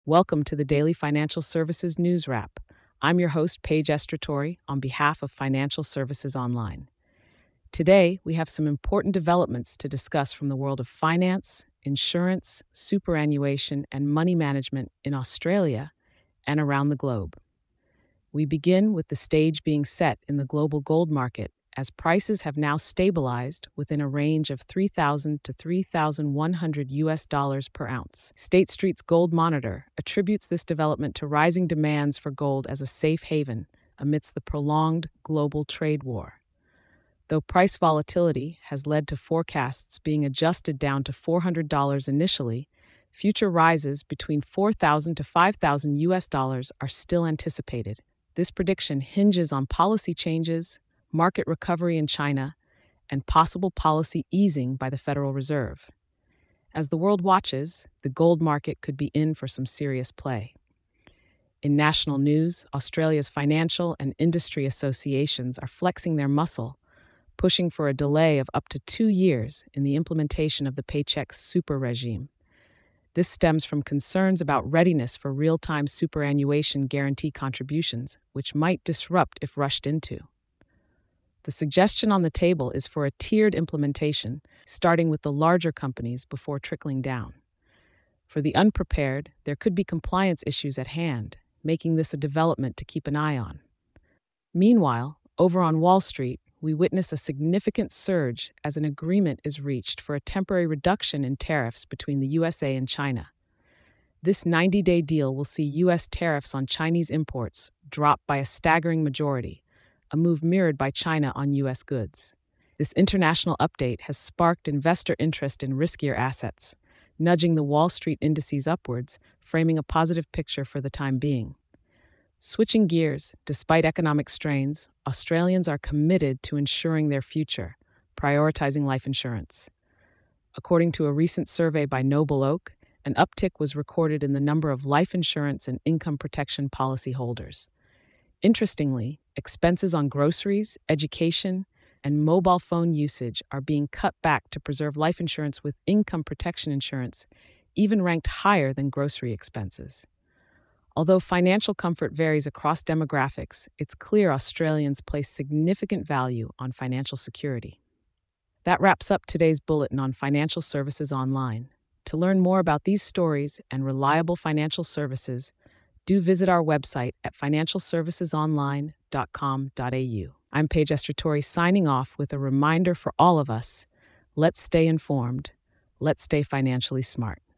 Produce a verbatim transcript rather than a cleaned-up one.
Welcome to the Daily Financial Services News Wrap. I'm your host, Paige Estratori, on behalf of Financial Services Online. Today, we have some important developments to discuss from the world of finance, insurance, superannuation, and money management in Australia and around the globe. We begin with the stage being set in the global gold market as prices have now stabilized within a range of three thousand to three thousand one hundred U S dollars per ounce. State Street's Gold Monitor attributes this development to rising demands for gold as a safe haven amidst the prolonged global trade war. Though price volatility has led to forecasts being adjusted down to four hundred dollars initially, future rises between four thousand to five thousand U S dollars are still anticipated. This prediction hinges on policy changes, market recovery in China, and possible policy easing by the Federal Reserve. As the world watches, the gold market could be in for some serious play. In national news, Australia's financial and industry associations are flexing their muscle, pushing for a delay of up to two years in the implementation of the Paycheck Super regime. This stems from concerns about readiness for real-time superannuation guarantee contributions, which might disrupt if rushed into. The suggestion on the table is for a tiered implementation, starting with the larger companies before trickling down. For the unprepared, there could be compliance issues at hand, making this a development to keep an eye on. Meanwhile, over on Wall Street, we witness a significant surge as an agreement is reached for a temporary reduction in tariffs between the U S A and China. This ninety-day deal will see U S tariffs on Chinese imports drop by a staggering majority, a move mirrored by China on U S goods. This international update has sparked investor interest in riskier assets, nudging the Wall Street indices upwards, framing a positive picture for the time being. Switching gears, despite economic strains, Australians are committed to ensuring their future, prioritizing life insurance. According to a recent survey by Noble Oak, an uptick was recorded in the number of life insurance and income protection policy holders. Interestingly, expenses on groceries, education, and mobile phone usage are being cut back to preserve life insurance, with income protection insurance even ranked higher than grocery expenses. Although financial comfort varies across demographics, it's clear Australians place significant value on financial security. That wraps up today's bulletin on Financial Services Online. To learn more about these stories and reliable financial services, do visit our website at financial services online dot com dot a u. I'm Paige Estratori signing off with a reminder for all of us: let's stay informed, let's stay financially smart.